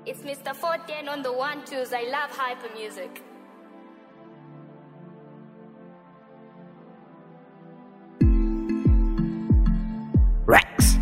It's Mr. 14 on the 1-2s. I love hyper music. Rex.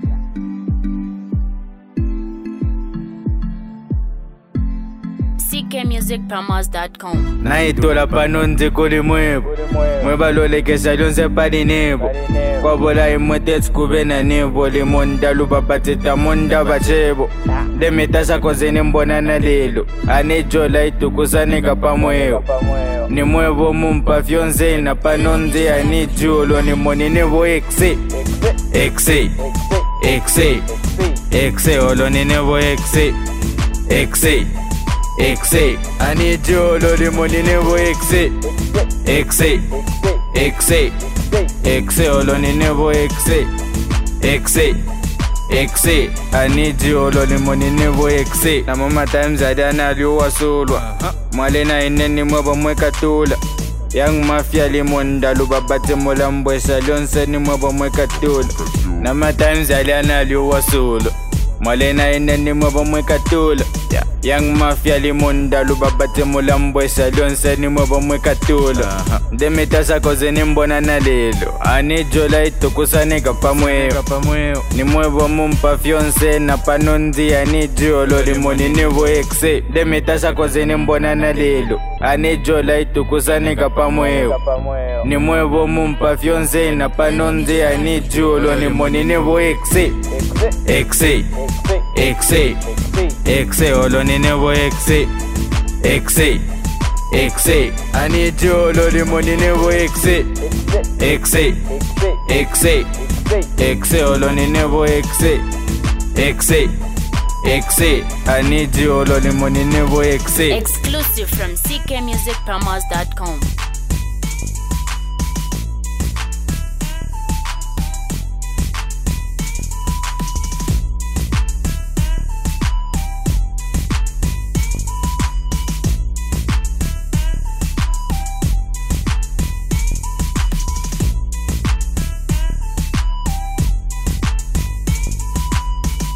ckmusicpromos.com. Naitola panonze kuli mwebo mwebalolekesa lyonse pali nebo kwabola imwetesi kube na nebo limonda lupapatita monda bachebo lemitasa kozeni mbonana lelo anejola itukusanika pamweyo ni mwebo mumpa fyonse na panonze anijulo ni moni nebo exe exe exe exe olo ni nebo exe exe exe anijolo limoni nebo exe exe exe exe olo ni nebo exe exe exe anijolo limoni nebo exe na mama times adana liwasulwa mwalena ineni mwebo mwekatula yang mafia limonda lubabate mulambwesa lyonse ni mwebo mwekatula na mama times adana liwasulwa mwalena ineni mwebo mwekatula yang mafia limonda lubabate mulambwesa lyonse ni mwebo mwekatula demitasa kozeni mbonana lelo anijola itukusanika pamweyo ni mwebo mumpa fyonse na panonzi anijolo limoni nebo exe demitasa kozeni mbonana lelo anijola itukusanika pamweyo ni mwebo mumpa fyonse na panonzi anijolo limoni nebo exe exe exe exe olo ni nebo exe exe exe anijolo limoni nebo exe exe exe exe olo ni nebo exe exe exe anijolo limoni nebo exe. Exclusive from ckmusicpromos.com.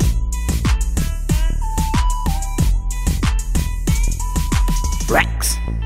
Rex.